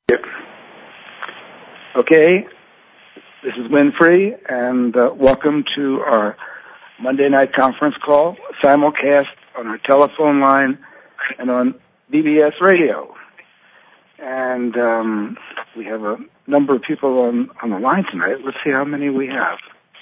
Yep. Okay, this is Winfrey, and welcome to our Monday night conference call, simulcast on our telephone line and on BBS radio. And we have a number of people on the line tonight. Let's see how many we have.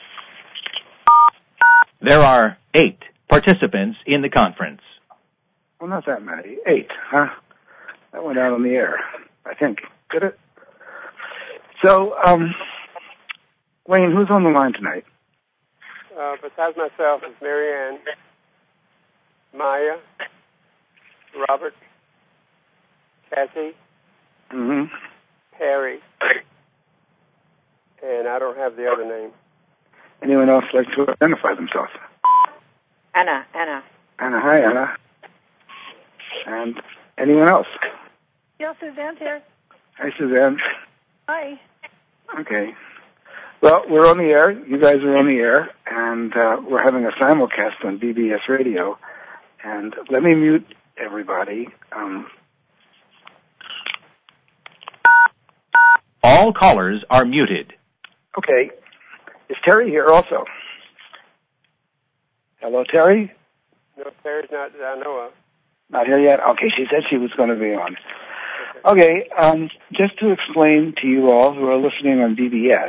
There are 8 participants in the conference. Well, not that many. 8, huh? That went out on the air, I think. Did it? So, Wayne, who's on the line tonight? Besides myself, is Mary Ann, Maya, Robert, Kathy, Harry, and I don't have the other name. Anyone else like to identify themselves? Anna. Hi, Anna. And anyone else? Yeah, Suzanne's here. Hi, Suzanne. Hi. Okay. Well, we're on the air. You guys are on the air, and we're having a simulcast on BBS radio. And let me mute everybody. All callers are muted. Okay. Is Terry here also? Hello, Terry? No, Terry's not that I know of. Not here yet? Okay, she said she was going to be on. Okay, just to explain to you all who are listening on BBS,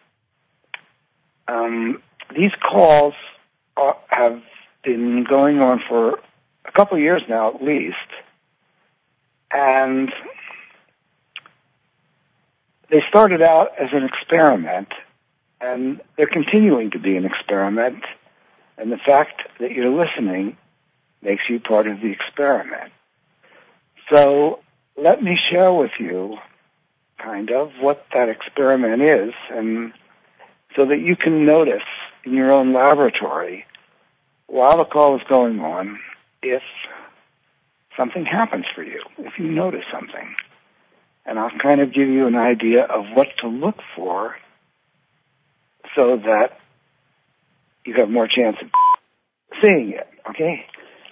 these calls have been going on for a couple of years now at least, and they started out as an experiment, and they're continuing to be an experiment, and the fact that you're listening makes you part of the experiment. So let me share with you kind of what that experiment is, and so that you can notice in your own laboratory while the call is going on if something happens for you, if you notice something. And I'll kind of give you an idea of what to look for so that you have more chance of seeing it, okay?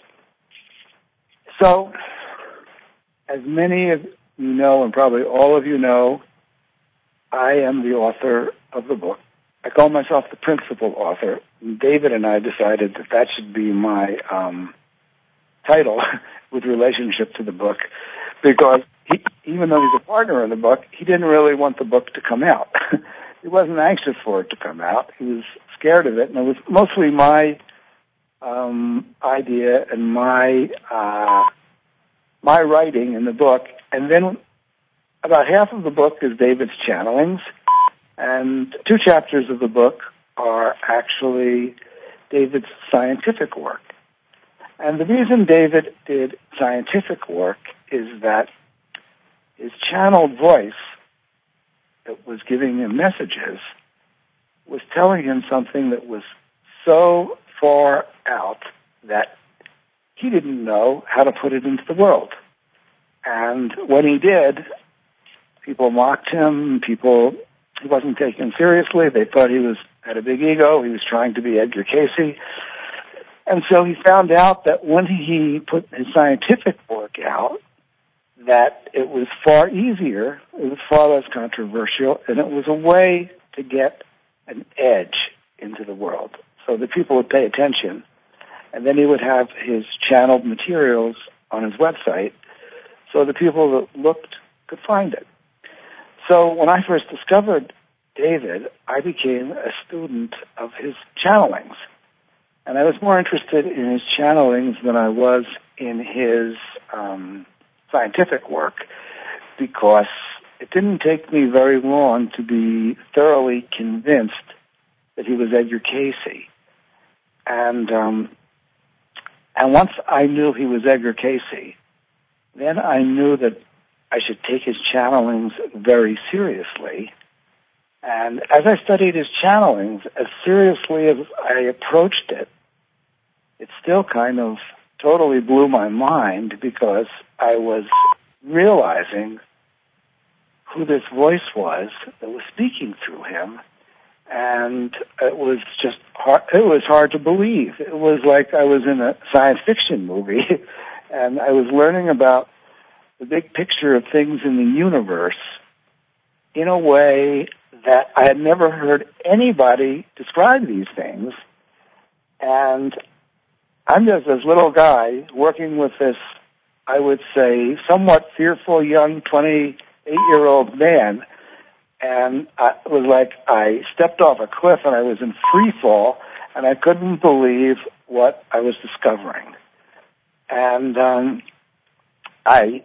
So, as many of you know, and probably all of you know, I am the author of the book. I call myself the principal author. David and I decided that should be my title with relationship to the book, because even though he's a partner in the book, he didn't really want the book to come out. He wasn't anxious for it to come out. He was scared of it, and it was mostly my idea and my writing in the book. And then about half of the book is David's channelings, and 2 chapters of the book are actually David's scientific work. And the reason David did scientific work is that his channeled voice that was giving him messages was telling him something that was so far out that he didn't know how to put it into the world. And when he did, people mocked him, he wasn't taken seriously, they thought he had a big ego, he was trying to be Edgar Cayce. And so he found out that when he put his scientific work out, that it was far easier, it was far less controversial, and it was a way to get an edge into the world so that people would pay attention. And then he would have his channeled materials on his website so the people that looked could find it. So when I first discovered David, I became a student of his channelings. And I was more interested in his channelings than I was in his scientific work, because it didn't take me very long to be thoroughly convinced that he was Edgar Cayce. And once I knew he was Edgar Cayce, then I knew that I should take his channelings very seriously. And as I studied his channelings, as seriously as I approached it, it still kind of totally blew my mind, because I was realizing who this voice was that was speaking through him. And it was just hard, it was hard to believe. It was like I was in a science fiction movie, and I was learning about the big picture of things in the universe in a way that I had never heard anybody describe these things. And I'm just this little guy working with this, I would say, somewhat fearful young 28-year-old man. And it was like I stepped off a cliff and I was in free fall, and I couldn't believe what I was discovering. And I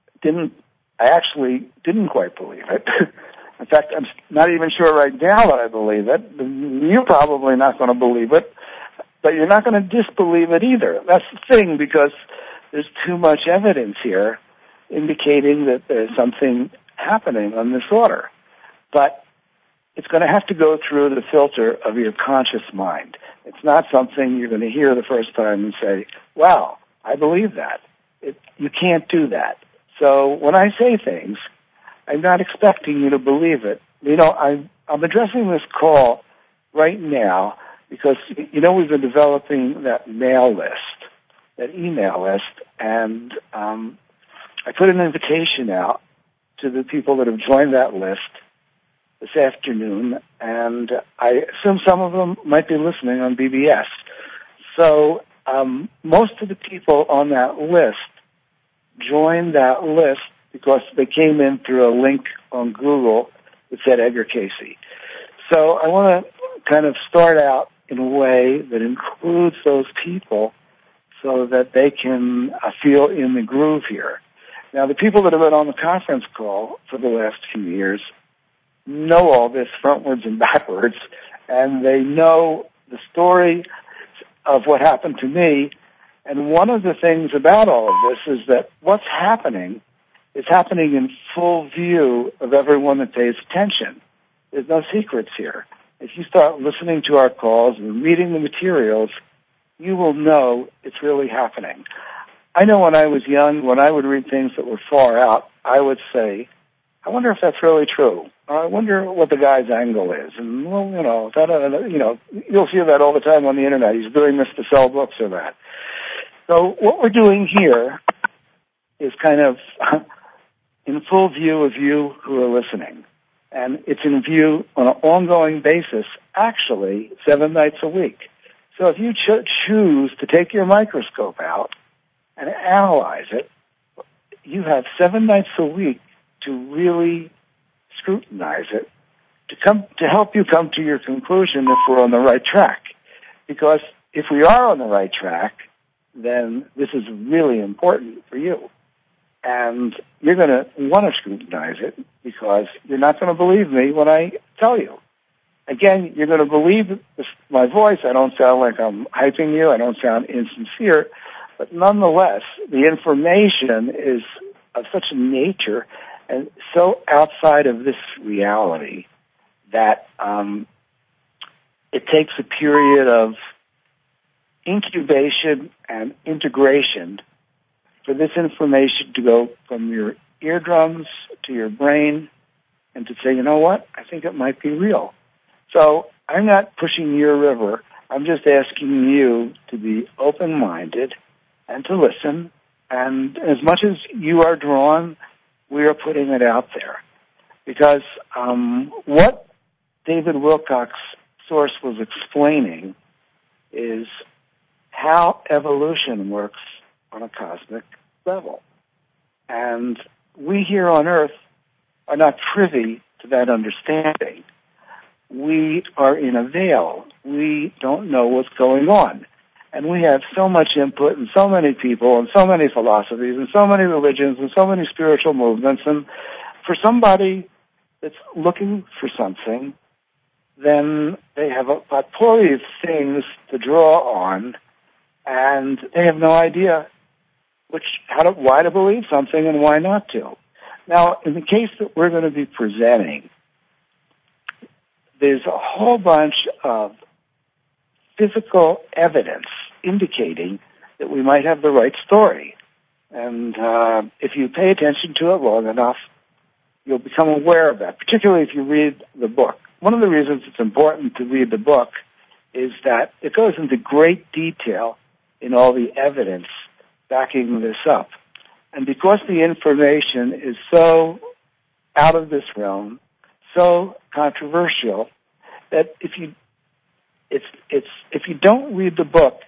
actually didn't quite believe it. In fact, I'm not even sure right now that I believe it. You're probably not going to believe it, but you're not going to disbelieve it either. That's the thing, because there's too much evidence here indicating that there's something happening on this order. But it's going to have to go through the filter of your conscious mind. It's not something you're going to hear the first time and say, wow, I believe that. You can't do that. So when I say things, I'm not expecting you to believe it. I'm addressing this call right now because, we've been developing that mail list, that email list, and I put an invitation out to the people that have joined that list this afternoon, and I assume some of them might be listening on BBS. So most of the people on that list joined that list because they came in through a link on Google that said Edgar Cayce. So I want to kind of start out in a way that includes those people so that they can feel in the groove here. Now, the people that have been on the conference call for the last few years know all this frontwards and backwards, and they know the story of what happened to me. And one of the things about all of this is that what's happening is happening in full view of everyone that pays attention. There's no secrets here. If you start listening to our calls and reading the materials, you will know it's really happening. I know when I was young, when I would read things that were far out, I would say, I wonder if that's really true. Or I wonder what the guy's angle is. And, you'll see that all the time on the Internet. He's doing this to sell books or that. So what we're doing here is kind of in full view of you who are listening. And it's in view on an ongoing basis, actually, 7 nights a week. So if you choose to take your microscope out and analyze it, you have 7 nights a week to really scrutinize it, to help you come to your conclusion if we're on the right track. Because if we are on the right track, then this is really important for you. And you're going to want to scrutinize it because you're not going to believe me when I tell you. Again, you're going to believe my voice. I don't sound like I'm hyping you. I don't sound insincere. But nonetheless, the information is of such a nature and so outside of this reality that it takes a period of incubation and integration for this information to go from your eardrums to your brain and to say, you know what, I think it might be real. So I'm not pushing your river. I'm just asking you to be open-minded and to listen. And as much as you are drawn, we are putting it out there. Because what David Wilcock's source was explaining is how evolution works on a cosmic level. And we here on Earth are not privy to that understanding. We are in a veil. We don't know what's going on. And we have so much input and so many people and so many philosophies and so many religions and so many spiritual movements. And for somebody that's looking for something, then they have a potpourri of things to draw on, and they have no idea why to believe something and why not to. Now, in the case that we're going to be presenting, there's a whole bunch of physical evidence indicating that we might have the right story. And if you pay attention to it long enough, you'll become aware of that, particularly if you read the book. One of the reasons it's important to read the book is that it goes into great detail in all the evidence backing this up. And because the information is so out of this realm, so controversial, that if you don't read the book,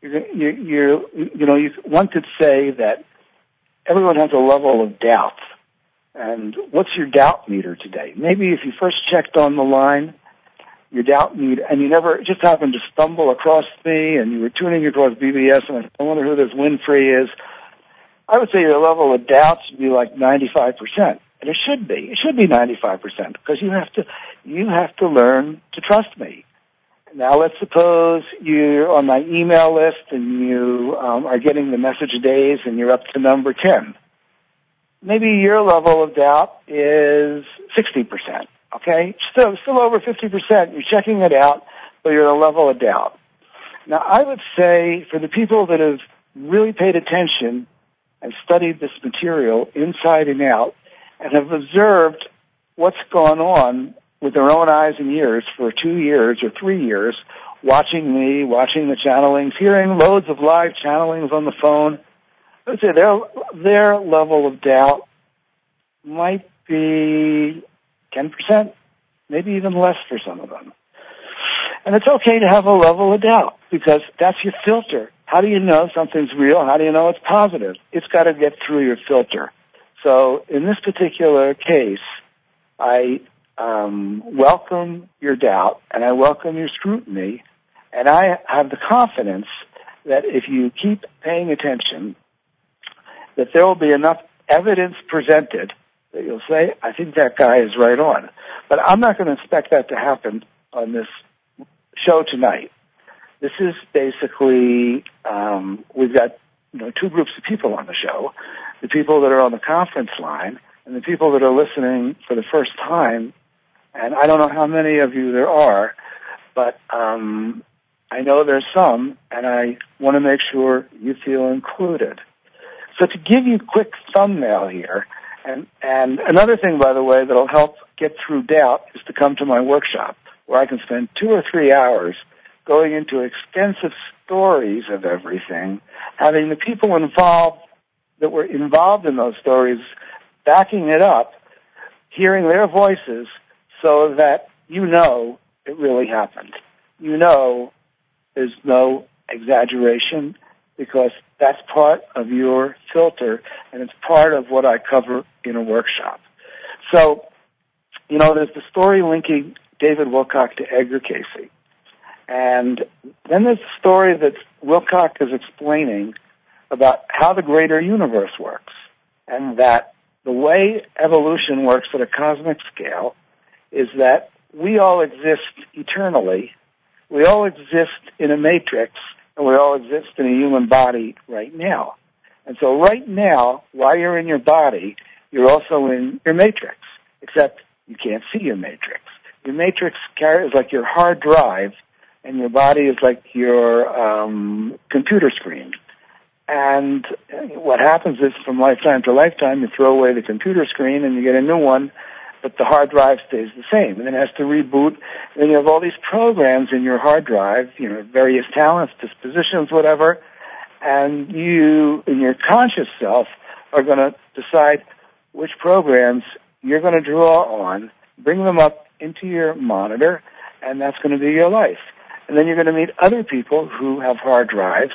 one could say that everyone has a level of doubt. And what's your doubt meter today? Maybe if you first checked on the line, your doubt meter, and you never just happened to stumble across me, and you were tuning across BBS, and I wonder who this Winfrey is. I would say your level of doubt should be like 95%, and it should be. It should be 95% because you have to learn to trust me. Now, let's suppose you're on my email list and you are getting the message of days, and you're up to number 10. Maybe your level of doubt is 60%. Okay, still over 50%. You're checking it out, but you're at a level of doubt. Now, I would say for the people that have really paid attention and studied this material inside and out and have observed what's gone on with their own eyes and ears for 2 years or 3 years, watching me, watching the channelings, hearing loads of live channelings on the phone, I would say their level of doubt might be 10%, maybe even less for some of them. And it's okay to have a level of doubt because that's your filter. How do you know something's real? How do you know it's positive? It's got to get through your filter. So in this particular case, I welcome your doubt and I welcome your scrutiny, and I have the confidence that if you keep paying attention, that there will be enough evidence presented that you'll say, I think that guy is right on. But I'm not going to expect that to happen on this show tonight. This is basically, we've got 2 groups of people on the show, the people that are on the conference line and the people that are listening for the first time. And I don't know how many of you there are, but I know there's some, and I want to make sure you feel included. So to give you a quick thumbnail here, and another thing, by the way, that'll help get through doubt is to come to my workshop, where I can spend 2 or 3 hours going into extensive stories of everything, having the people involved that were involved in those stories backing it up, hearing their voices so that you know it really happened. You know there's no exaggeration because that's part of your filter, and it's part of what I cover in a workshop. So, there's the story linking David Wilcock to Edgar Cayce. And then there's the story that Wilcock is explaining about how the greater universe works, and that the way evolution works at a cosmic scale is that we all exist eternally. We all exist in a matrix, and we all exist in a human body right now. And so right now, while you're in your body, you're also in your matrix, except you can't see your matrix. Your matrix is like your hard drive, and your body is like your computer screen. And what happens is from lifetime to lifetime, you throw away the computer screen and you get a new one, but the hard drive stays the same. And then it has to reboot. And then you have all these programs in your hard drive, various talents, dispositions, whatever. And you, in your conscious self, are going to decide which programs you're going to draw on, bring them up into your monitor, and that's going to be your life. And then you're going to meet other people who have hard drives.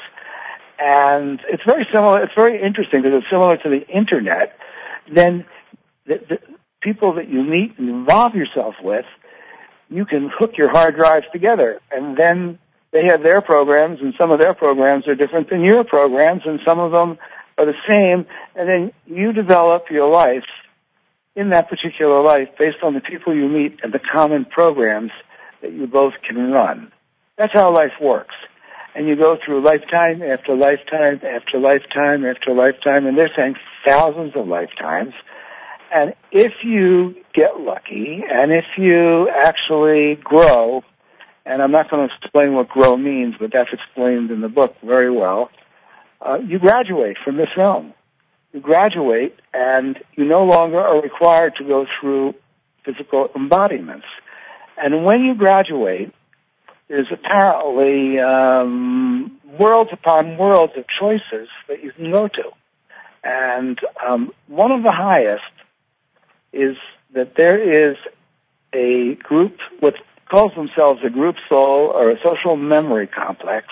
And it's very similar. It's very interesting because it's similar to the Internet. Then the people that you meet and involve yourself with, you can hook your hard drives together. And then they have their programs, and some of their programs are different than your programs, and some of them are the same. And then you develop your life in that particular life based on the people you meet and the common programs that you both can run. That's how life works. And you go through lifetime after lifetime after lifetime after lifetime, and they're saying thousands of lifetimes. And if you get lucky, and if you actually grow, and I'm not going to explain what grow means, but that's explained in the book very well, you graduate from this realm. You graduate, and you no longer are required to go through physical embodiments. And when you graduate, there's apparently worlds upon worlds of choices that you can go to. And one of the highest is that there is a group, what calls themselves a group soul or a social memory complex,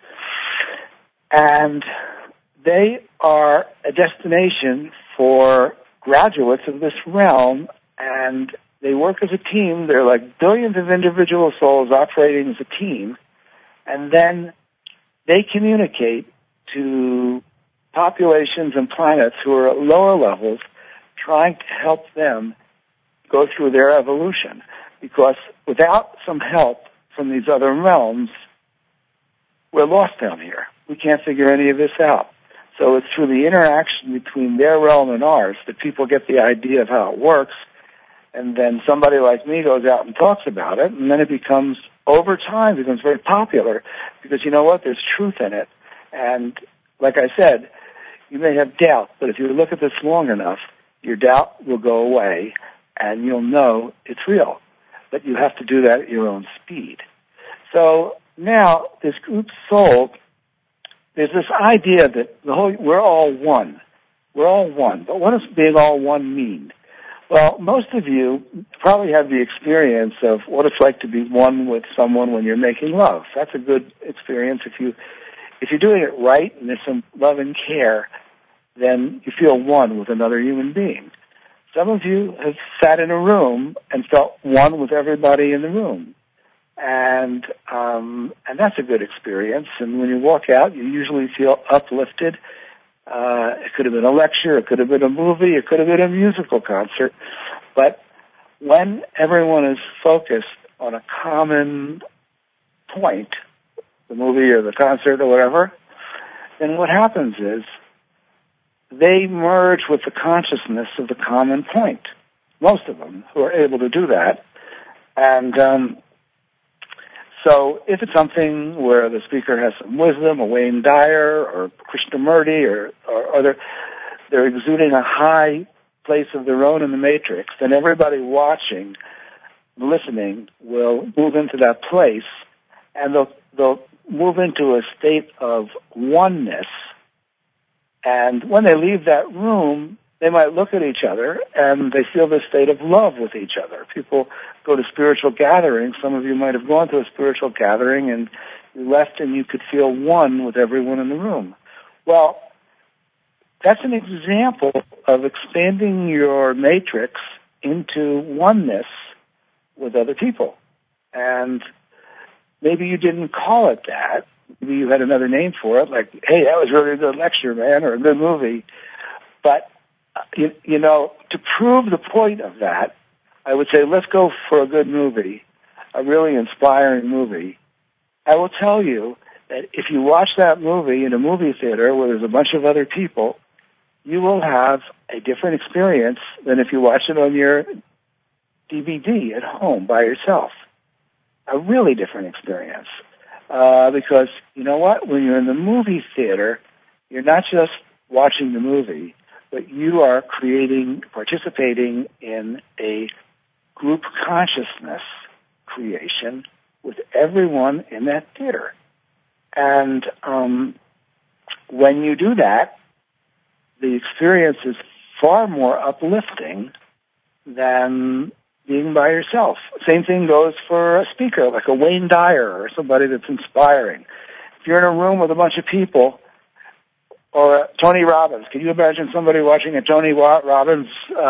and they are a destination for graduates of this realm, and they work as a team. They're like billions of individual souls operating as a team, and then they communicate to populations and planets who are at lower levels, trying to help them go through their evolution. Because without some help from these other realms, we're lost down here. We can't figure any of this out. So it's through the interaction between their realm and ours that people get the idea of how it works, and then somebody like me goes out and talks about it, and then it becomes, over time, becomes very popular, because you know what? There's truth in it. And like I said, you may have doubt, but if you look at this long enough, your doubt will go away, and you'll know it's real. But you have to do that at your own speed. So now, this group soul, there's this idea that we're all one. We're all one. But what does being all one mean? Well, most of you probably have the experience of what it's like to be one with someone when you're making love. That's a good experience. If you're doing it right and there's some love and care, then you feel one with another human being. Some of you have sat in a room and felt one with everybody in the room. And that's a good experience. And when you walk out, you usually feel uplifted. It could have been a lecture, it could have been a movie, it could have been a musical concert. But when everyone is focused on a common point, the movie or the concert or whatever, then what happens is they merge with the consciousness of the common point. Most of them who are able to do that. And so if it's something where the speaker has some wisdom, a Wayne Dyer or Krishnamurti or they're exuding a high place of their own in the matrix, then everybody watching, listening, will move into that place, and they'll move into a state of oneness. And when they leave that room, they might look at each other and they feel this state of love with each other. People go to spiritual gatherings. Some of you might have gone to a spiritual gathering and you left and you could feel one with everyone in the room. Well, that's an example of expanding your matrix into oneness with other people. And maybe you didn't call it that. Maybe you had another name for it, like, hey, that was really a good lecture, man, or a good movie. But, you know, to prove the point of that, I would say let's go for a good movie, a really inspiring movie. I will tell you that if you watch that movie in a movie theater where there's a bunch of other people, you will have a different experience than if you watch it on your DVD at home by yourself. A really different experience. Because, you know what, when you're in the movie theater, you're not just watching the movie, but you are participating in a group consciousness creation with everyone in that theater. And when you do that, the experience is far more uplifting than being by yourself. Same thing goes for a speaker, like a Wayne Dyer or somebody that's inspiring. If you're in a room with a bunch of people, or Tony Robbins, can you imagine somebody watching a Tony Robbins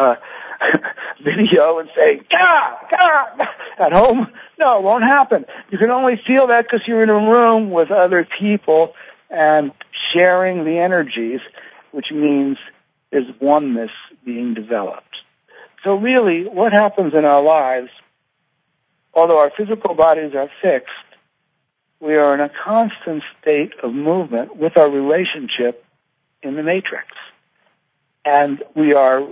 video and saying, "Gah!" at home? No, it won't happen. You can only feel that because you're in a room with other people and sharing the energies, which means there's oneness being developed. So really, what happens in our lives, although our physical bodies are fixed, we are in a constant state of movement with our relationship in the matrix. And we are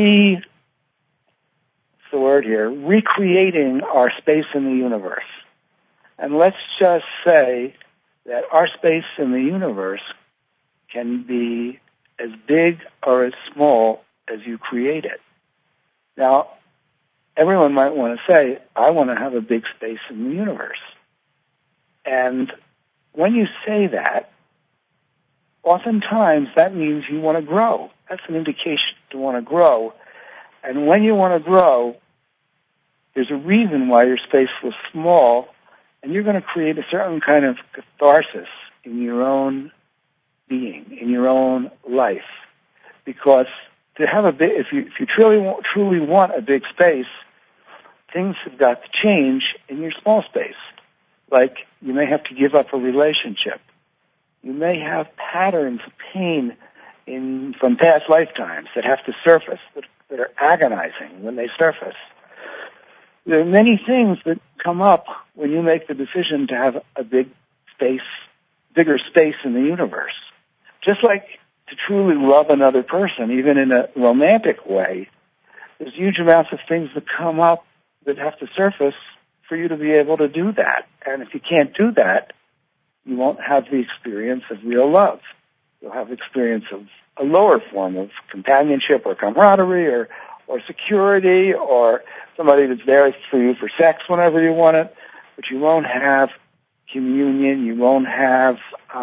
recreating our space in the universe. And let's just say that our space in the universe can be as big or as small as you create it. Now, everyone might want to say, I want to have a big space in the universe. And when you say that, oftentimes that means you want to grow. that's an indication to want to grow. And when you want to grow, there's a reason why your space was small, and you're going to create a certain kind of catharsis in your own being, in your own life. Because to have a big, if you truly want a big space, things have got to change in your small space. Like, you may have to give up a relationship. You may have patterns of pain from past lifetimes that have to surface, that are agonizing when they surface. There are many things that come up when you make the decision to have a bigger space in the universe. Just like to truly love another person, even in a romantic way, there's huge amounts of things that come up that have to surface for you to be able to do that. And if you can't do that, you won't have the experience of real love. You'll have the experience of a lower form of companionship or camaraderie or security or somebody that's there for you for sex whenever you want it, but you won't have communion, you won't have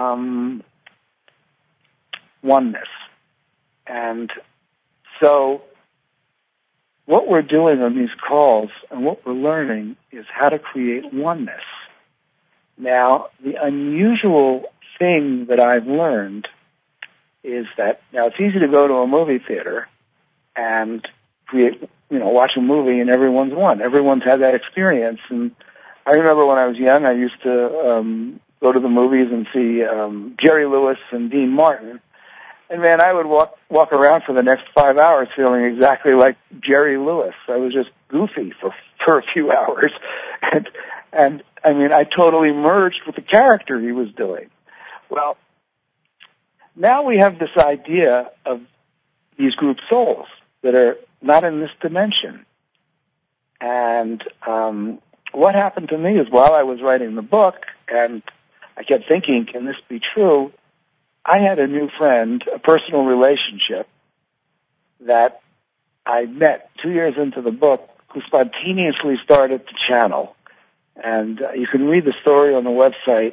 oneness. And so what we're doing on these calls and what we're learning is how to create oneness. Now, the unusual thing that I've learned is that, now it's easy to go to a movie theater and watch a movie and everyone's one. Everyone's had that experience. And I remember when I was young, I used to go to the movies and see Jerry Lewis and Dean Martin. And man, I would walk around for the next 5 hours feeling exactly like Jerry Lewis. I was just goofy for a few hours. And I mean, I totally merged with the character he was doing. Well, now we have this idea of these group souls that are not in this dimension. And what happened to me is while I was writing the book, and I kept thinking, can this be true? I had a new friend, a personal relationship that I met 2 years into the book, who spontaneously started to channel. And you can read the story on the website,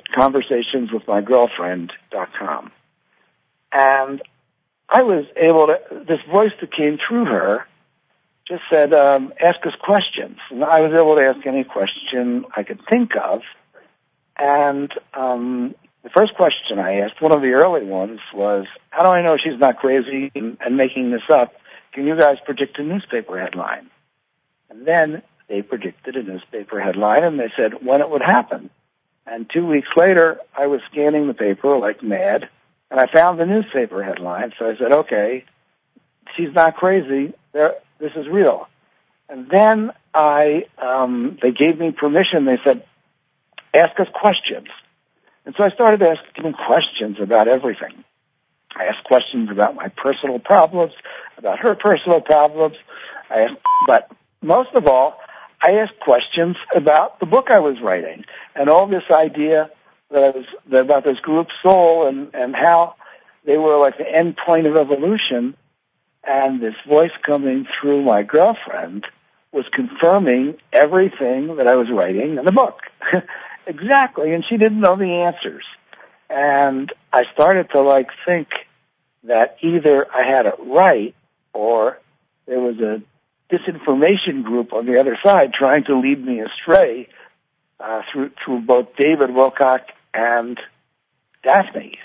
conversationswithmygirlfriend.com. And I was able to, this voice that came through her just said, ask us questions. And I was able to ask any question I could think of. And the first question I asked, one of the early ones, was, how do I know she's not crazy and making this up? Can you guys predict a newspaper headline? And then they predicted a newspaper headline, and they said when it would happen. And 2 weeks later, I was scanning the paper like mad, and I found the newspaper headline. So I said, okay, she's not crazy. This is real. And then they gave me permission. They said, ask us questions. And so I started asking questions about everything. I asked questions about my personal problems, about her personal problems. But most of all, I asked questions about the book I was writing and all this idea about this group soul and how they were like the end point of evolution. And this voice coming through my girlfriend was confirming everything that I was writing in the book. Exactly. And she didn't know the answers. And I started to think that either I had it right or there was a disinformation group on the other side trying to lead me astray through both David Wilcock and Daphne.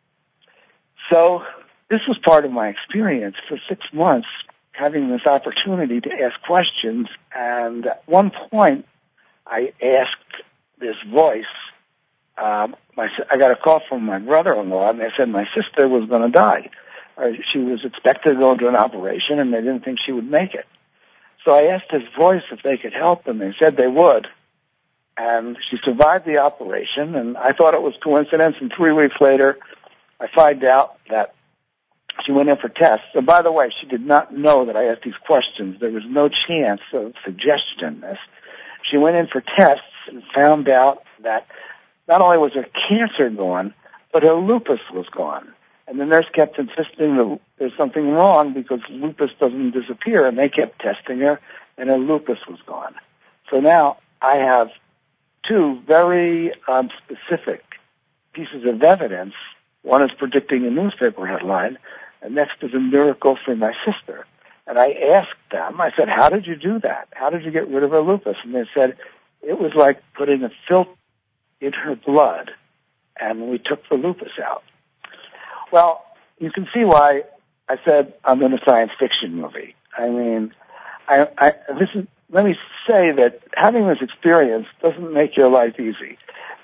So this was part of my experience for 6 months, having this opportunity to ask questions. And at one point, I asked this voice, I got a call from my brother-in-law, and they said my sister was going to die. She was expected to go into an operation, and they didn't think she would make it. So I asked this voice if they could help, and they said they would. And she survived the operation, and I thought it was coincidence. And 3 weeks later, I find out that she went in for tests. And by the way, she did not know that I asked these questions. There was no chance of suggestion in this. She went in for tests and found out that not only was her cancer gone, but her lupus was gone. And the nurse kept insisting that there's something wrong because lupus doesn't disappear, and they kept testing her, and her lupus was gone. So now I have 2 very specific pieces of evidence. One is predicting a newspaper headline, and next is a miracle for my sister. And I asked them, I said, how did you do that? How did you get rid of her lupus? And they said, it was like putting a filter in her blood, and we took the lupus out. Well, you can see why I said I'm in a science fiction movie. I mean, let me say that having this experience doesn't make your life easy.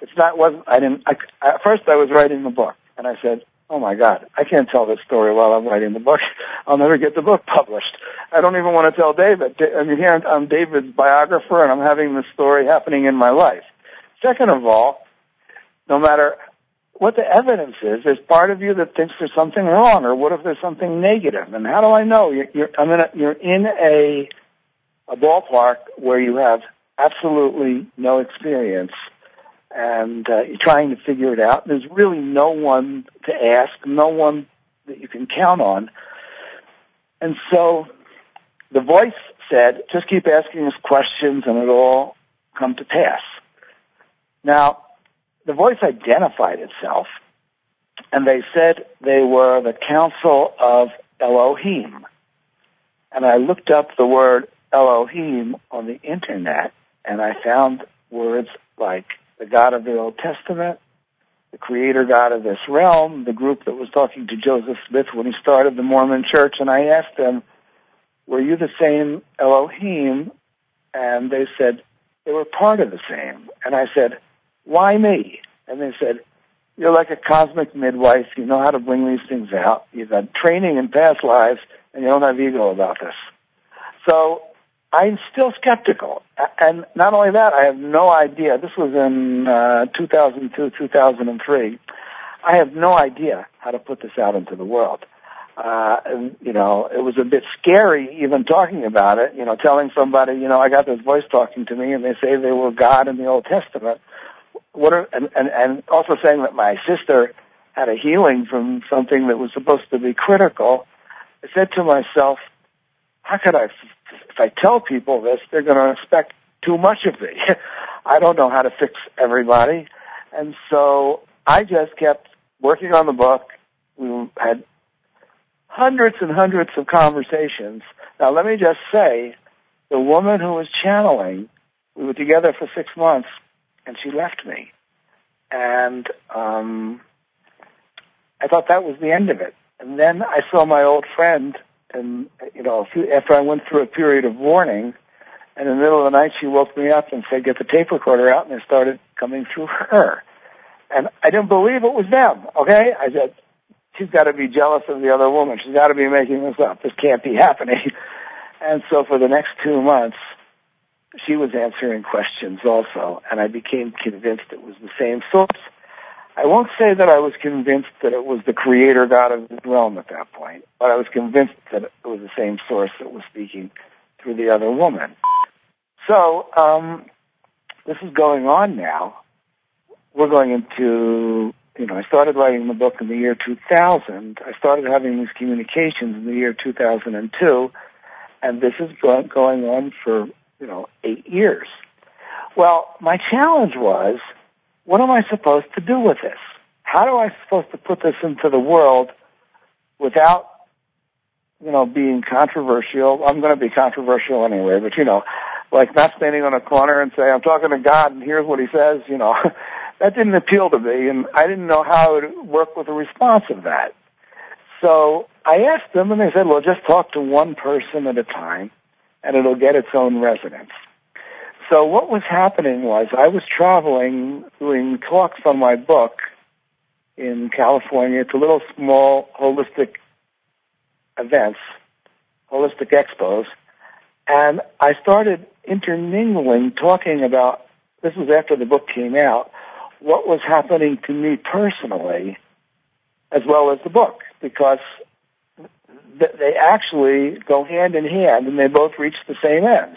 At first I was writing the book, and I said, oh my God, I can't tell this story while I'm writing the book. I'll never get the book published. I don't even want to tell David. I mean, here I'm David's biographer, and I'm having this story happening in my life. Second of all, no matter what the evidence is, there's part of you that thinks there's something wrong, or what if there's something negative? And how do I know? You're in a ballpark where you have absolutely no experience, and you're trying to figure it out. There's really no one to ask, no one that you can count on. And so the voice said, just keep asking us questions and it'll all come to pass. Now, the voice identified itself, and they said they were the Council of Elohim. And I looked up the word Elohim on the internet, and I found words like the God of the Old Testament, the creator God of this realm, the group that was talking to Joseph Smith when he started the Mormon Church. And I asked them, were you the same Elohim? And they said they were part of the same. And I said, why me? And they said, you're like a cosmic midwife. You know how to bring these things out. You've had training in past lives, and you don't have ego about this. So I'm still skeptical. And not only that, I have no idea. This was in 2002, 2003. I have no idea how to put this out into the world. It was a bit scary even talking about it, telling somebody, I got this voice talking to me, and they say they were God in the Old Testament. And also saying that my sister had a healing from something that was supposed to be critical. I said to myself, how could if I tell people this, they're going to expect too much of me. I don't know how to fix everybody. And so I just kept working on the book. We had hundreds and hundreds of conversations. Now, let me just say, the woman who was channeling, we were together for 6 months, and she left me. And I thought that was the end of it. And then I saw my old friend, and, after I went through a period of mourning, and in the middle of the night she woke me up and said, get the tape recorder out, and it started coming through her. And I didn't believe it was them, okay? I said, she's got to be jealous of the other woman. She's got to be making this up. This can't be happening. And so for the next 2 months, she was answering questions also, and I became convinced it was the same source. I won't say that I was convinced that it was the creator God of the realm at that point, but I was convinced that it was the same source that was speaking through the other woman. So this is going on now. We're going into, I started writing the book in the year 2000. I started having these communications in the year 2002, and this is going on for 8 years. Well, my challenge was, what am I supposed to do with this? How am I supposed to put this into the world without, being controversial? I'm going to be controversial anyway, but, like not standing on a corner and say, I'm talking to God and here's what he says, that didn't appeal to me, and I didn't know how to work with the response of that. So I asked them, and they said, well, just talk to one person at a time, and it'll get its own resonance. So what was happening was I was traveling, doing talks on my book in California to little small holistic events, holistic expos, and I started intermingling, talking about, this was after the book came out, what was happening to me personally as well as the book, because they actually go hand in hand and they both reach the same ends.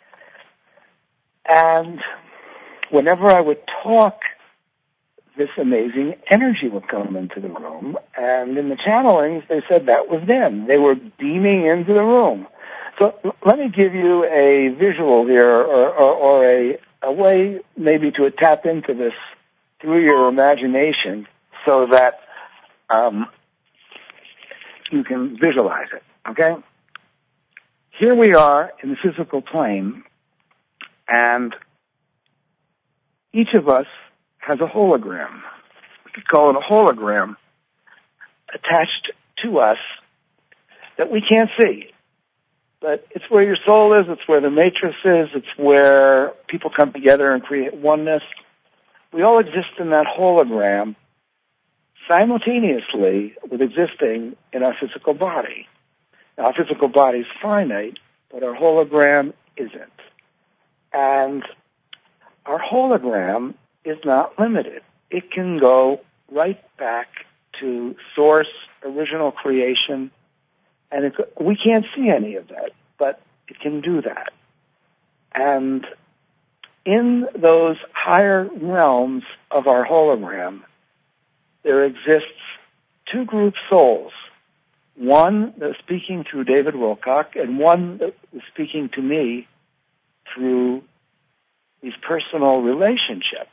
And whenever I would talk, this amazing energy would come into the room. And in the channelings, they said that was them. They were beaming into the room. So let me give you a visual here, or a way maybe to tap into this through your imagination, so that you can visualize it, okay? Here we are in the physical plane, and each of us has a hologram. We could call it a hologram attached to us that we can't see. But it's where your soul is, it's where the matrix is, it's where people come together and create oneness. We all exist in that hologram simultaneously with existing in our physical body. Now, our physical body is finite, but our hologram isn't. And our hologram is not limited. It can go right back to source, original creation, and we can't see any of that, but it can do that. And in those higher realms of our hologram, there exists two group souls. One that's speaking through David Wilcock, and one that is speaking to me through these personal relationships.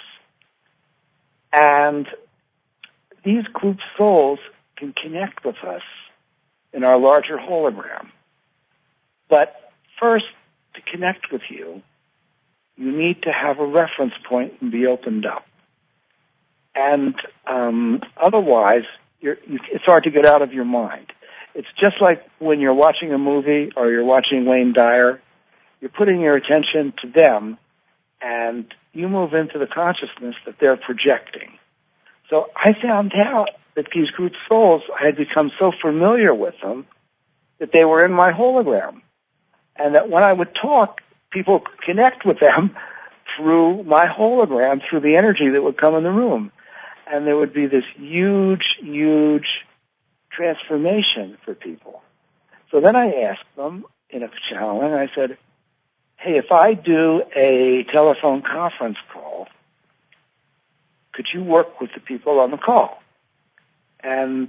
And these group souls can connect with us in our larger hologram. But first, to connect with you, you need to have a reference point and be opened up. And otherwise, it's hard to get out of your mind. It's just like when you're watching a movie or you're watching Wayne Dyer, you're putting your attention to them, and you move into the consciousness that they're projecting. So I found out that these group souls, I had become so familiar with them that they were in my hologram. And that when I would talk, people could connect with them through my hologram, through the energy that would come in the room. And there would be this huge, huge transformation for people. So then I asked them in a channeling, I said, hey, if I do a telephone conference call, could you work with the people on the call? And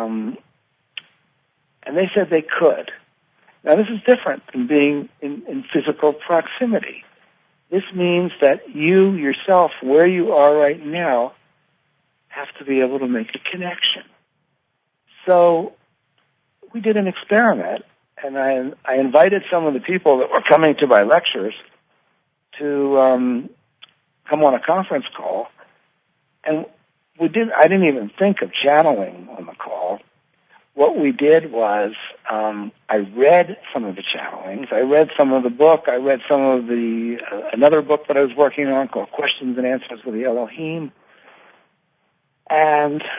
they said they could. Now, this is different than being in physical proximity. This means that you yourself, where you are right now, have to be able to make a connection. So we did an experiment, and I invited some of the people that were coming to my lectures to come on a conference call. And I didn't even think of channeling on the call. What we did was I read some of the channelings. I read some of the book. I read some of another book that I was working on called Questions and Answers with the Elohim. And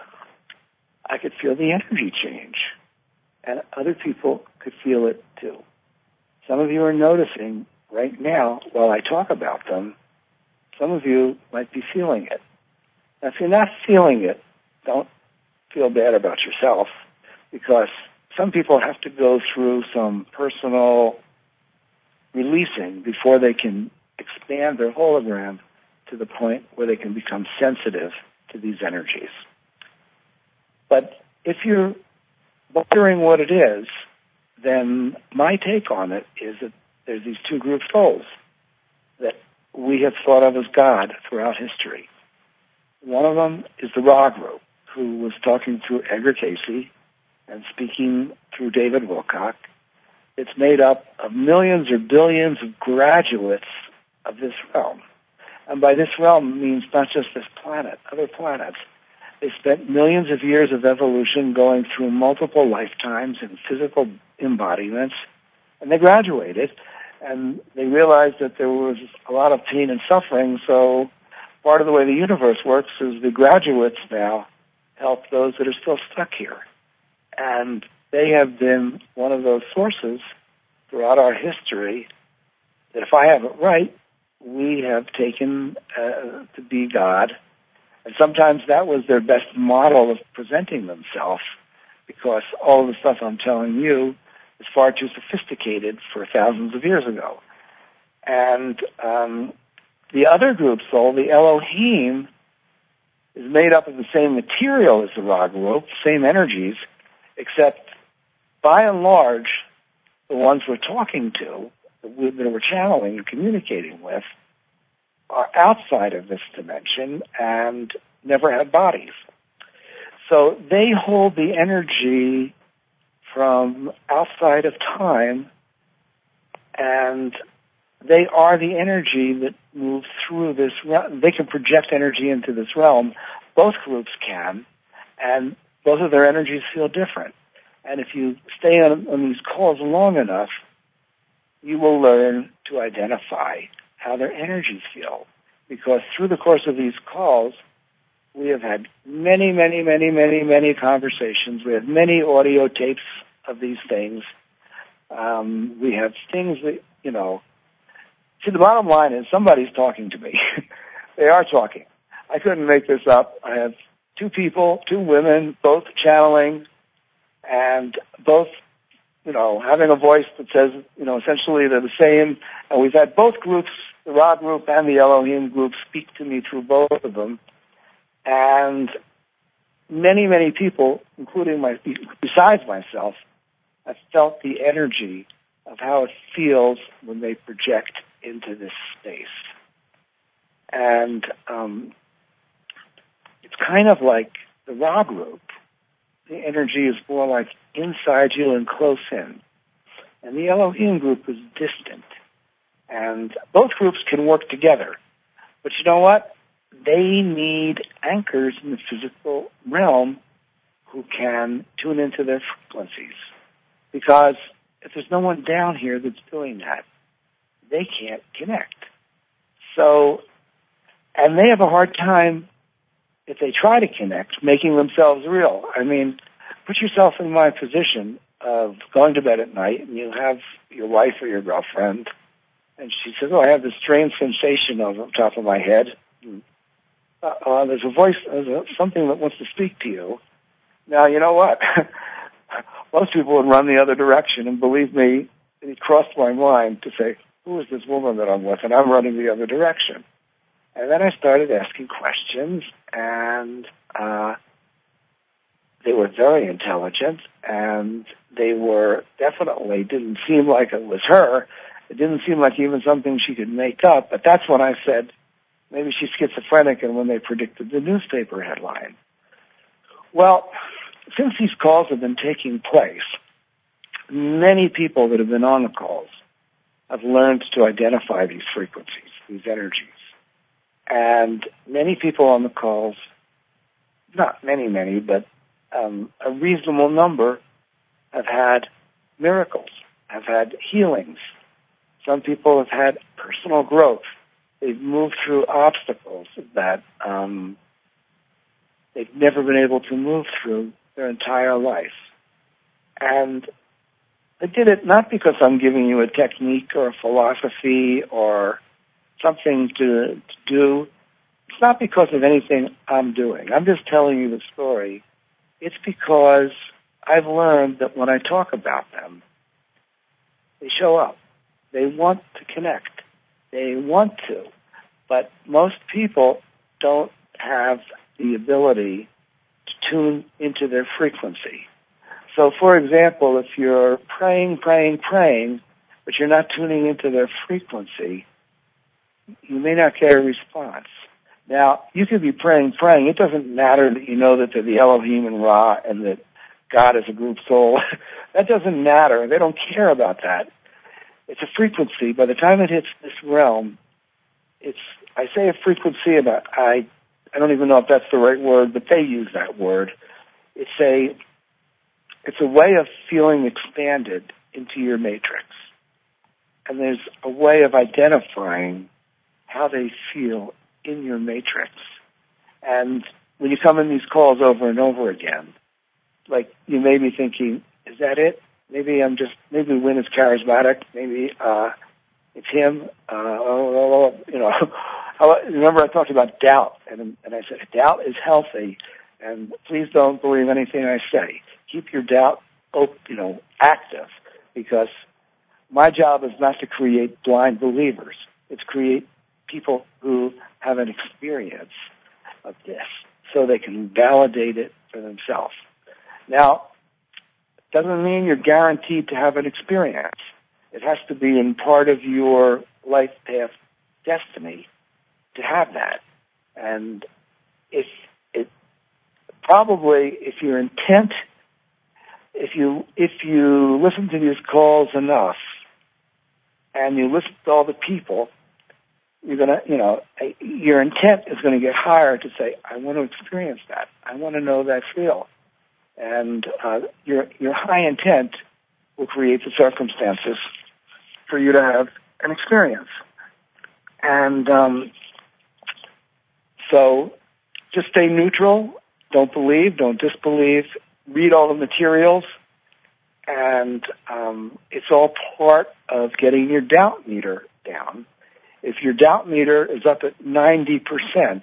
I could feel the energy change. And other people could feel it too. Some of you are noticing right now while I talk about them, some of you might be feeling it. Now, if you're not feeling it, don't feel bad about yourself, because some people have to go through some personal releasing before they can expand their hologram to the point where they can become sensitive to these energies. But if you're wondering what it is, then my take on it is that there's these two group souls that we have thought of as God throughout history. One of them is the Ra group, who was talking through Edgar Cayce and speaking through David Wilcock. It's made up of millions or billions of graduates of this realm. And by this realm means not just this planet, other planets. They spent millions of years of evolution going through multiple lifetimes in physical embodiments, and they graduated, and they realized that there was a lot of pain and suffering, so part of the way the universe works is the graduates now help those that are still stuck here. And they have been one of those sources throughout our history that, if I have it right, we have taken to be God. And sometimes that was their best model of presenting themselves, because all of the stuff I'm telling you is far too sophisticated for thousands of years ago. And the other group soul, the Elohim, is made up of the same material as the Ra group, same energies, except by and large, the ones we're talking to, that we're channeling and communicating with, are outside of this dimension and never had bodies. So they hold the energy from outside of time, and they are the energy that moves through this realm. They can project energy into this realm. Both groups can, and both of their energies feel different. And if you stay on these calls long enough, you will learn to identify how their energies feel. Because through the course of these calls, we have had many, many, many, many, many conversations. We have many audio tapes of these things. We have things that, see, the bottom line is somebody's talking to me. They are talking. I couldn't make this up. I have two people, two women, both channeling, and both, having a voice that says, essentially they're the same. And we've had both groups, the Ra group and the Elohim group, speak to me through both of them. And many, many people, including besides myself, have felt the energy of how it feels when they project into this space. And it's kind of like the Ra group. The energy is more like inside you and close in. And the Elohim group is distant. And both groups can work together. But you know what? They need anchors in the physical realm who can tune into their frequencies. Because if there's no one down here that's doing that, they can't connect. So, and they have a hard time, if they try to connect, making themselves real. I mean, put yourself in my position of going to bed at night and you have your wife or your girlfriend and she says, I have this strange sensation on the top of my head. There's a voice, something that wants to speak to you. Now, you know what? Most people would run the other direction, and believe me, it crossed my mind to say, who is this woman that I'm with? And I'm running the other direction. And then I started asking questions, and they were very intelligent, and they were definitely, didn't seem like it was her. It didn't seem like even something she could make up, but that's when I said, maybe she's schizophrenic, and when they predicted the newspaper headline. Well, since these calls have been taking place, many people that have been on the calls have learned to identify these frequencies, these energies. And many people on the calls, not many, but a reasonable number have had miracles, have had healings. Some people have had personal growth. They've moved through obstacles that they've never been able to move through their entire life. And I did it not because I'm giving you a technique or a philosophy or something to do. It's not because of anything I'm doing. I'm just telling you the story. It's because I've learned that when I talk about them, they show up. They want to connect. They want to. But most people don't have the ability to tune into their frequency. So, for example, if you're praying, but you're not tuning into their frequency, you may not get a response. Now, you could be praying. It doesn't matter that you know that they're the Elohim and Ra and that God is a group soul. That doesn't matter. They don't care about that. It's a frequency. By the time it hits this realm, I say a frequency, and I don't even know if that's the right word, but they use that word. It's a way of feeling expanded into your matrix. And there's a way of identifying how they feel in your matrix. And when you come in these calls over and over again, like you may be thinking, is that it? Maybe Wynn is charismatic. Maybe it's him. Remember I talked about doubt, and I said doubt is healthy, and please don't believe anything I say. Keep your doubt, active, because my job is not to create blind believers. It's create people who have an experience of this, so they can validate it for themselves. Now, doesn't mean you're guaranteed to have an experience. It has to be in part of your life path destiny to have that. And if your intent if you listen to these calls enough and you listen to all the people, you're gonna, your intent is going to get higher to say, I want to experience that. I want to know that feel. And your high intent will create the circumstances for you to have an experience. And so just stay neutral. Don't believe. Don't disbelieve. Read all the materials. And it's all part of getting your doubt meter down. If your doubt meter is up at 90%,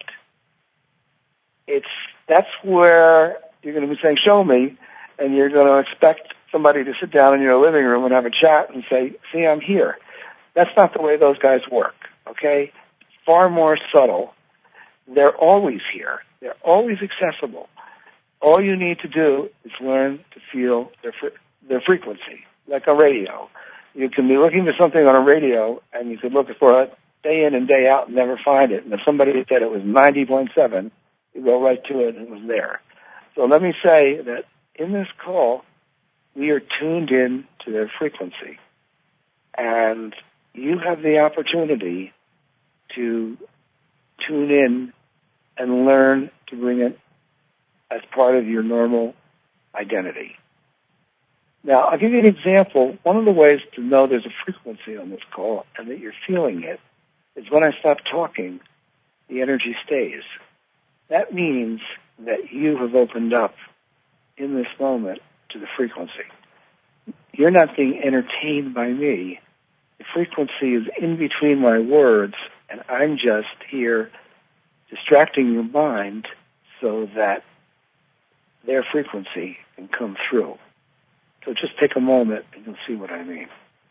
that's where you're going to be saying, show me, and you're going to expect somebody to sit down in your living room and have a chat and say, see, I'm here. That's not the way those guys work, okay? Far more subtle. They're always here. They're always accessible. All you need to do is learn to feel their frequency, like a radio. You can be looking for something on a radio, and you could look for it day in and day out and never find it. And if somebody said it was 90.7, you go right to it and it was there. So let me say that in this call, we are tuned in to their frequency. And you have the opportunity to tune in and learn to bring it as part of your normal identity. Now, I'll give you an example. One of the ways to know there's a frequency on this call and that you're feeling it is when I stop talking, the energy stays. That means that you have opened up in this moment to the frequency. You're not being entertained by me. The frequency is in between my words, and I'm just here distracting your mind so that their frequency can come through. So just take a moment and you'll see what I mean.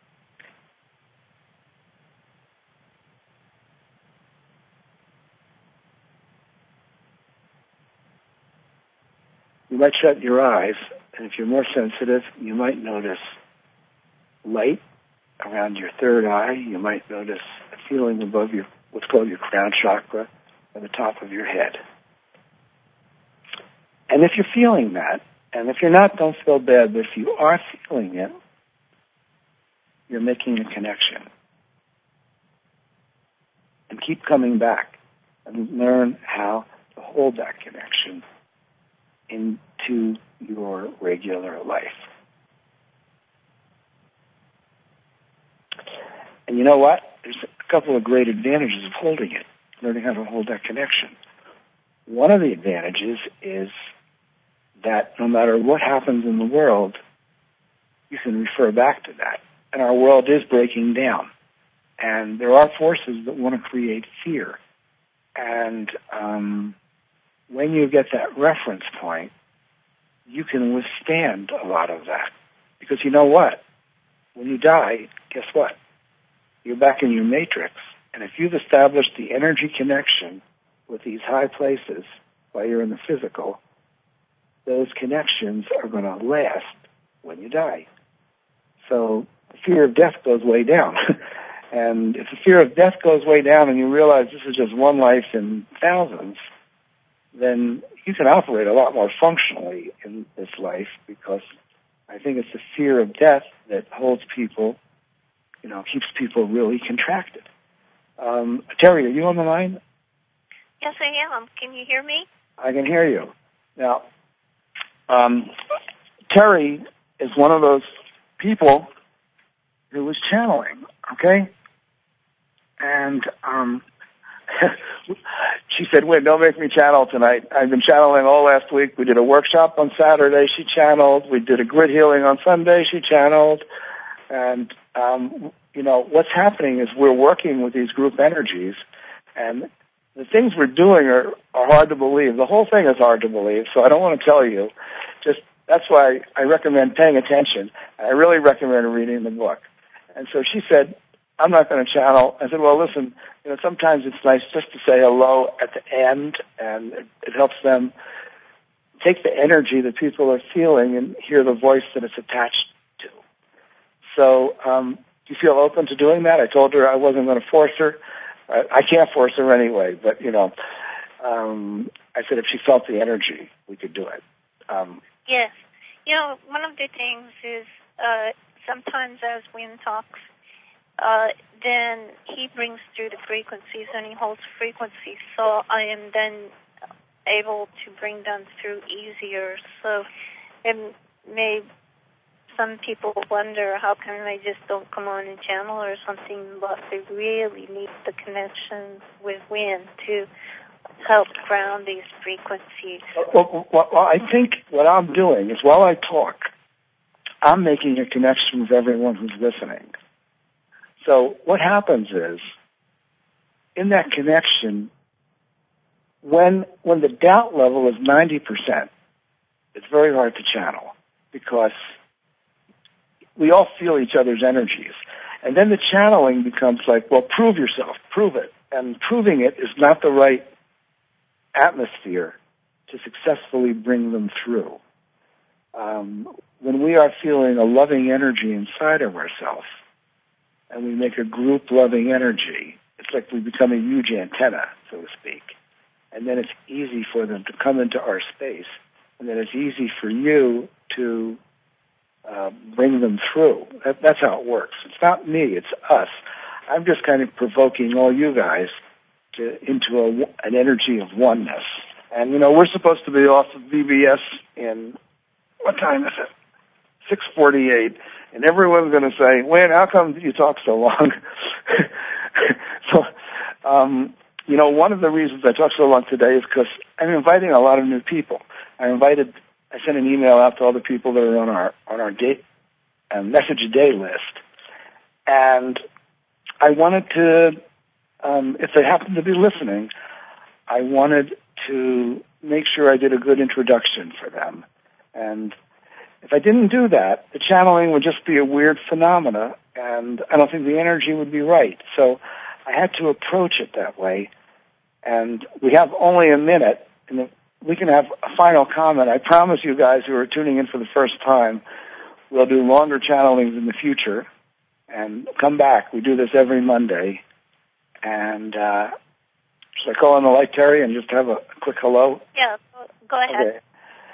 You might shut your eyes, and if you're more sensitive, you might notice light around your third eye. You might notice a feeling above what's called your crown chakra at the top of your head. And if you're feeling that, and if you're not, don't feel bad, but if you are feeling it, you're making a connection. And keep coming back and learn how to hold that connection into your regular life. And you know what? There's a couple of great advantages of holding it, learning how to hold that connection. One of the advantages is that no matter what happens in the world, you can refer back to that. And our world is breaking down. And there are forces that want to create fear. And when you get that reference point, you can withstand a lot of that. Because you know what? When you die, guess what? You're back in your matrix. And if you've established the energy connection with these high places while you're in the physical, those connections are going to last when you die. So the fear of death goes way down. And if the fear of death goes way down and you realize this is just one life in thousands, then you can operate a lot more functionally in this life, because I think it's the fear of death that holds people, keeps people really contracted. Terry, are you on the line? Yes, I am. Can you hear me? I can hear you. Now, Terry is one of those people who was channeling, okay? And she said, wait, don't make me channel tonight. I've been channeling all last week. We did a workshop on Saturday. She channeled. We did a grid healing on Sunday. She channeled. And, what's happening is we're working with these group energies, and the things we're doing are hard to believe. The whole thing is hard to believe, so I don't want to tell you. That's why I recommend paying attention. I really recommend reading the book. And so she said, I'm not going to channel. I said, well, listen, sometimes it's nice just to say hello at the end, and it helps them take the energy that people are feeling and hear the voice that it's attached to. So do you feel open to doing that? I told her I wasn't going to force her. I can't force her anyway, but, I said if she felt the energy, we could do it. Yes. One of the things is sometimes as Wynn talks, then he brings through the frequencies and he holds frequencies, so I am then able to bring them through easier. So it may, some people wonder how come they just don't come on and channel or something, but they really need the connection with Wynn to help ground these frequencies. Well, I think what I'm doing is while I talk, I'm making a connection with everyone who's listening. So what happens is, in that connection, when the doubt level is 90%, it's very hard to channel because we all feel each other's energies. And then the channeling becomes like, well, prove yourself, prove it. And proving it is not the right atmosphere to successfully bring them through. When we are feeling a loving energy inside of ourselves, and we make a group loving energy, it's like we become a huge antenna, so to speak. And then it's easy for them to come into our space. And then it's easy for you to bring them through. That's how it works. It's not me, it's us. I'm just kind of provoking all you guys into an energy of oneness. And, we're supposed to be off of BBS in, what time is it? 6:48. And everyone's going to say, Wayne, how come you talk so long? So, one of the reasons I talk so long today is because I'm inviting a lot of new people. I sent an email out to all the people that are on our message a day list. And I wanted to, if they happen to be listening, I wanted to make sure I did a good introduction for them. And if I didn't do that, the channeling would just be a weird phenomena, and I don't think the energy would be right. So I had to approach it that way. And we have only a minute, and we can have a final comment. I promise you guys who are tuning in for the first time, we'll do longer channelings in the future. And come back. We do this every Monday. And should I call on the light, Terry, and just have a quick hello? Yeah, go ahead. Okay.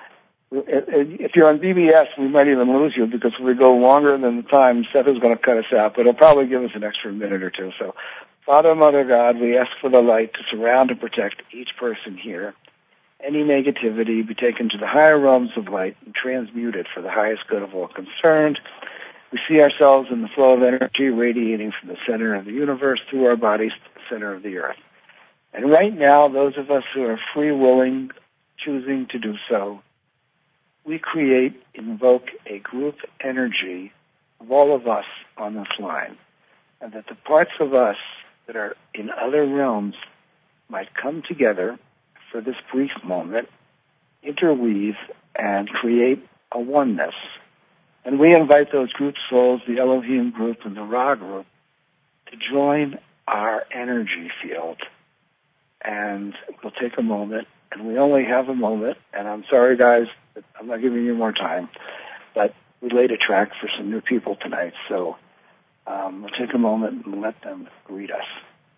If you're on BBS, we might even lose you because if we go longer than the time, Seth is going to cut us out, but he'll probably give us an extra minute or two. So, Father, Mother, God, we ask for the light to surround and protect each person here. Any negativity be taken to the higher realms of light and transmuted for the highest good of all concerned. We see ourselves in the flow of energy radiating from the center of the universe through our bodies to the center of the earth. And right now, those of us who are free-willing, choosing to do so, we invoke a group energy of all of us on this line, and that the parts of us that are in other realms might come together for this brief moment, interweave, and create a oneness. And we invite those group souls, the Elohim group and the Ra group, to join our energy field. And we'll take a moment, and we only have a moment, and I'm sorry, guys, I'm not giving you more time, but we laid a track for some new people tonight, so we'll take a moment and let them greet us.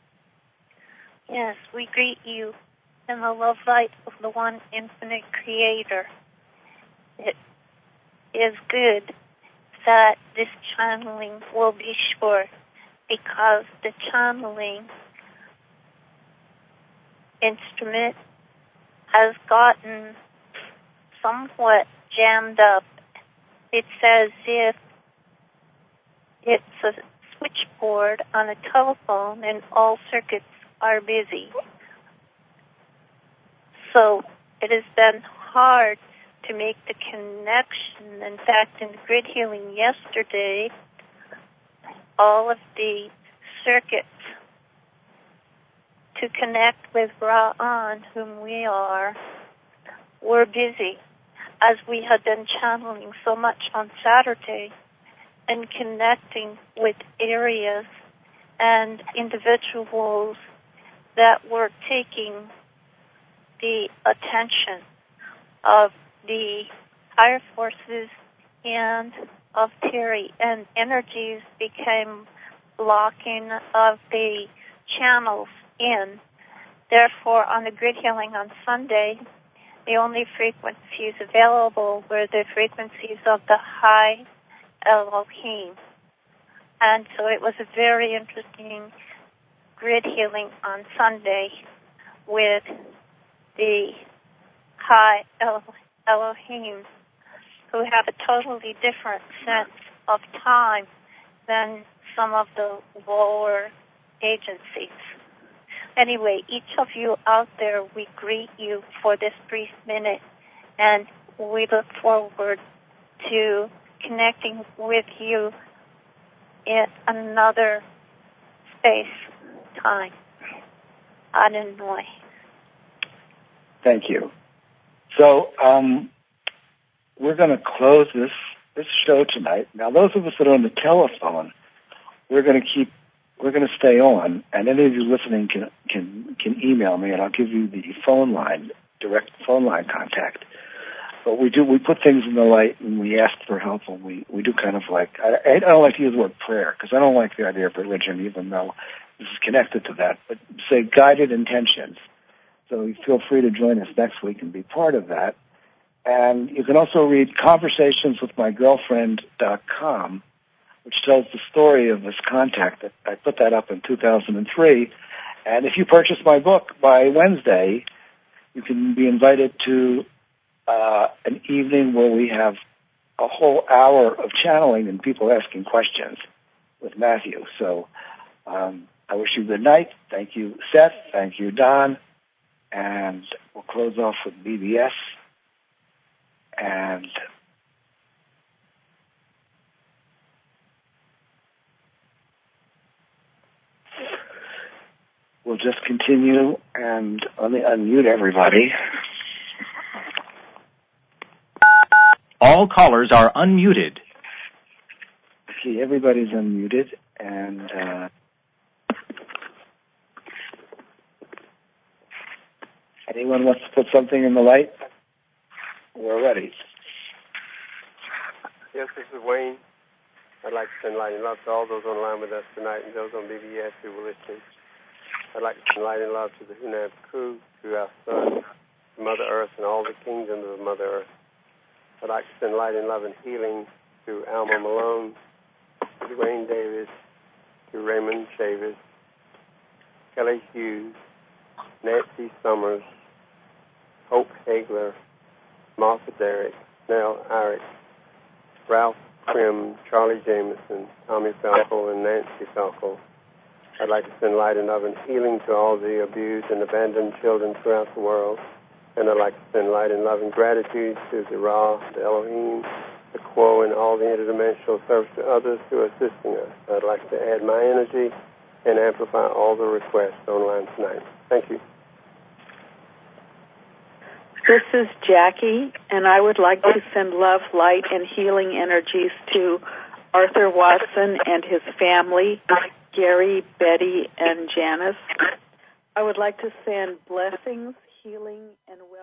Yes, we greet you in the love light of the one infinite creator. It is good that this channeling will be short because the channeling instrument has gotten somewhat jammed up. It's as if it's a switchboard on a telephone and all circuits are busy. So it has been hard to make the connection. In fact, in grid healing yesterday, all of the circuits to connect with Ra'an, whom we are, were busy, as we had been channeling so much on Saturday and connecting with areas and individuals that were taking the attention of the higher forces and of Terry, and energies became blocking of the channels in. Therefore, on the grid healing on Sunday, the only frequencies available were the frequencies of the high Elohim. And so it was a very interesting grid healing on Sunday with the high Elohim, who have a totally different sense of time than some of the lower agencies. Anyway, each of you out there, we greet you for this brief minute, and we look forward to connecting with you in another space-time. Adonai. Thank you. So we're going to close this show tonight. Now, those of us that are on the telephone, we're going to stay on, and any of you listening can email me, and I'll give you the phone line, direct phone line contact. But we put things in the light, and we ask for help, and we do kind of like, I don't like to use the word prayer, because I don't like the idea of religion, even though this is connected to that, but say guided intentions. So feel free to join us next week and be part of that. And you can also read conversationswithmygirlfriend.com, which tells the story of this contact. I put that up in 2003. And if you purchase my book by Wednesday, you can be invited to an evening where we have a whole hour of channeling and people asking questions with Matthew. So I wish you good night. Thank you, Seth. Thank you, Don. And we'll close off with BBS. And we'll just continue, and let me unmute everybody. All callers are unmuted. Okay, everybody's unmuted, and anyone wants to put something in the light? We're ready. Yes, this is Wayne. I'd like to send light and love to all those online with us tonight and those on BBS who will listen. I'd like to send light and love to the Hunan crew, to our son, to Mother Earth, and all the kingdoms of Mother Earth. I'd like to send light and love and healing to Alma Malone, to Dwayne Davis, to Raymond Chavis, Kelly Hughes, Nancy Summers, Hope Hagler, Martha Derrick, Nell Arick, Ralph Krim, Charlie Jameson, Tommy Falco, and Nancy Falco. I'd like to send light and love and healing to all the abused and abandoned children throughout the world. And I'd like to send light and love and gratitude to the Ra, the Elohim, the Quo, and all the interdimensional service to others who are assisting us. I'd like to add my energy and amplify all the requests online tonight. Thank you. This is Jackie, and I would like to send love, light, and healing energies to Arthur Watson and his family, Gary, Betty, and Janice. I would like to send blessings, healing, and well